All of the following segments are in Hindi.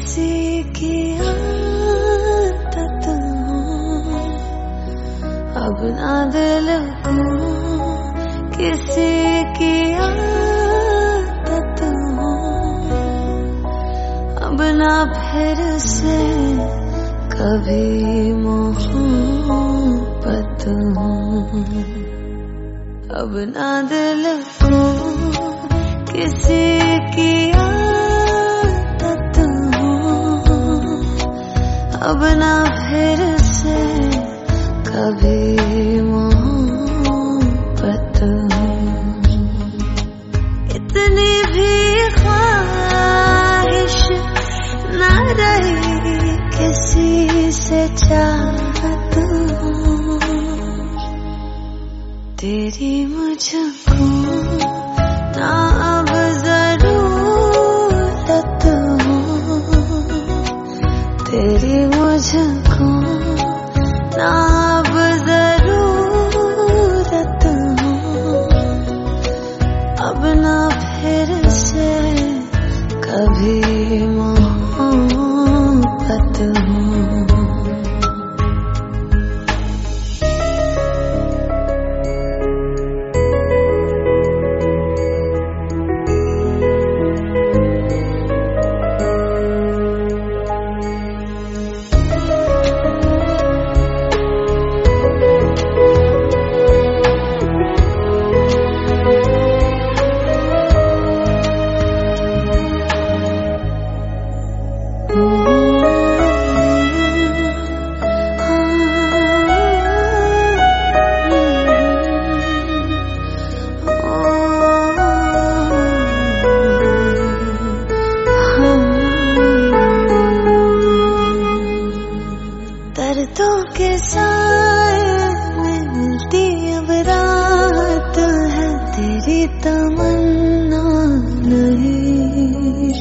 किसी की आदत हूँ, अब ना दिल को किसी की आदत हूँ, अब ना फिर से कभी मोहब्बत हूँ, अब ना दिल को किसी की आदत हूँ, अब ना फिर से कभी मोहब्बत हूँ। इतनी भी ख्वाहिश ना रही किसी से चाहत हूँ, तेरी मुझको ना अब जरूरत हो, तेरी मुझको ना अब जरूरत हो, अब ना फिर से कभी मोहब्बत हो। दर्दों के साए में मिलती अब रात है, तेरी तमन्ना नहीं,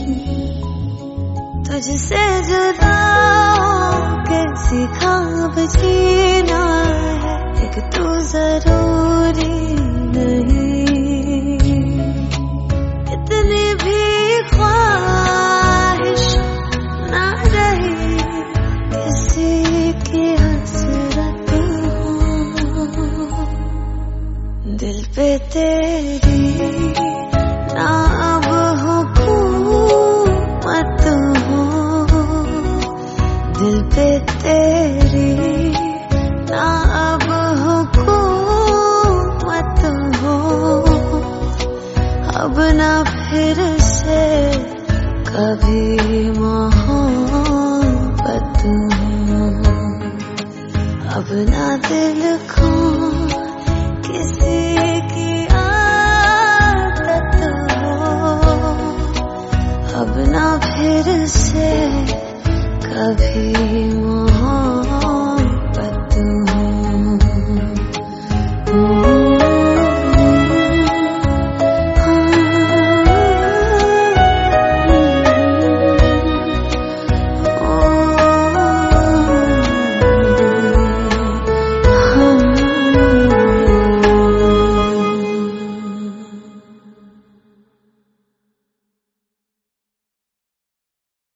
तुझसे जुदा के सीखा अब जीना है, एक तू जरूरी नहीं। इतनी भी ख्वाहिश ना रही किसी की हसरत हो, दिल पे तेरी ना अब हुकूमत हो, दिल पे तेरी ना अब हुकूमत हो, अब ना फिर से कभी मोहब्बत हो, अब ना दिल को किसी की आदत हो, अब ना फिर से कभी